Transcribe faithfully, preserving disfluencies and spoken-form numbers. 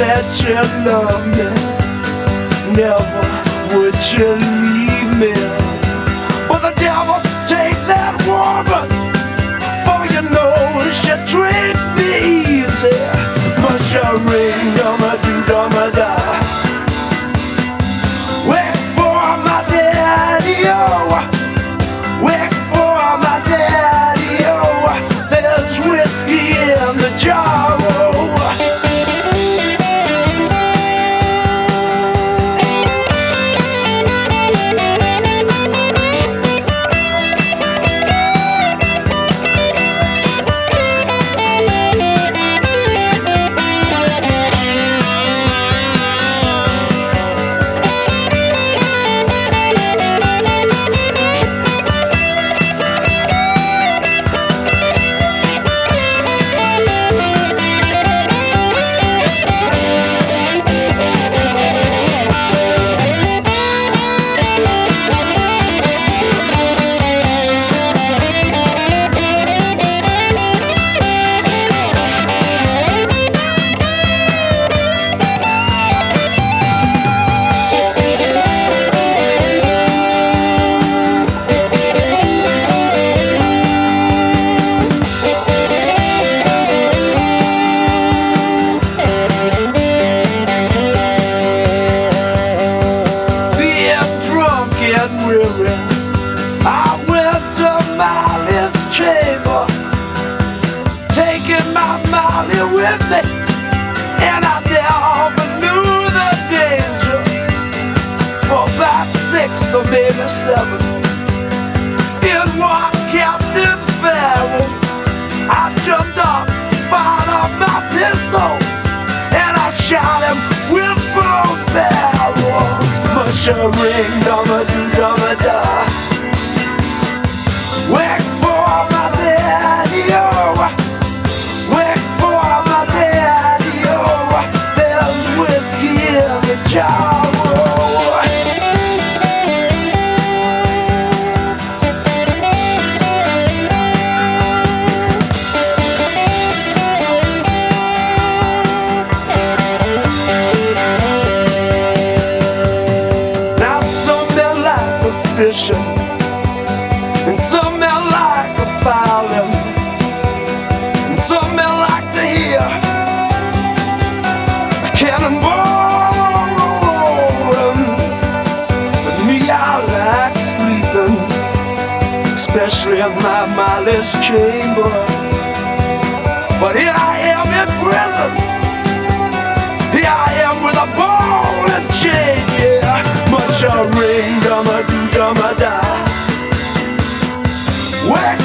that you love me, never would you leave me. But the devil take that woman, for you know she treat me easy. Must you ring, dum a do dum a da. Wait for my daddy, oh. Wait for my daddy, oh. There's whiskey in the jar, oh. I went to Molly's chamber, taking my Molly with me, and I never knew the danger. For about six or maybe seven, in one Captain Farrell, I jumped up, fired up my pistols, and I shot him with both barrels. Must you ring, dum-a-do-dum-a-da. Wait for my daddy, oh. Wait for my daddy, oh. There's whiskey in the jar, oh. Now some men like the fishing, and some men like a fowling, and some men like to hear a cannonball rolling. But me, I like sleeping, especially in my Molly's chamber. But here I am in prison, here I am with a ball and chain, yeah. Must you ring, dum-a-do, dum-a-da. Wait